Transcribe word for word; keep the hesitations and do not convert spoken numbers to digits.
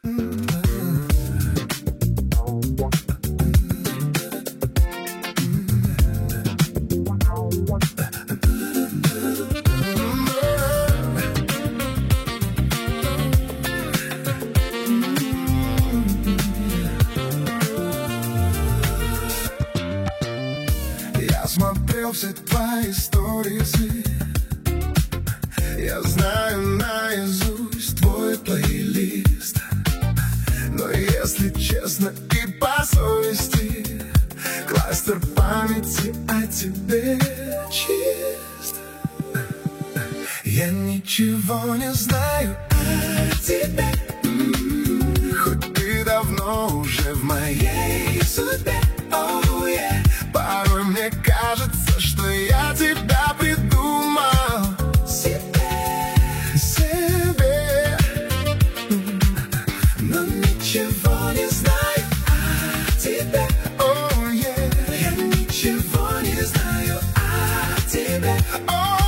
Я смотрел все твои сторисы, я знаю наизусть твой плейлист. Но если честно и по совести, кластер памяти о тебе чист. Я ничего не знаю о тебе, хоть ты давно уже в моей судьбе. Oh, yeah. Порой мне кажется, что я тебя придумал себе, себе. Но ничего не знаю о тебе. Oh, yeah. Я ничего не знаю о тебе. Oh,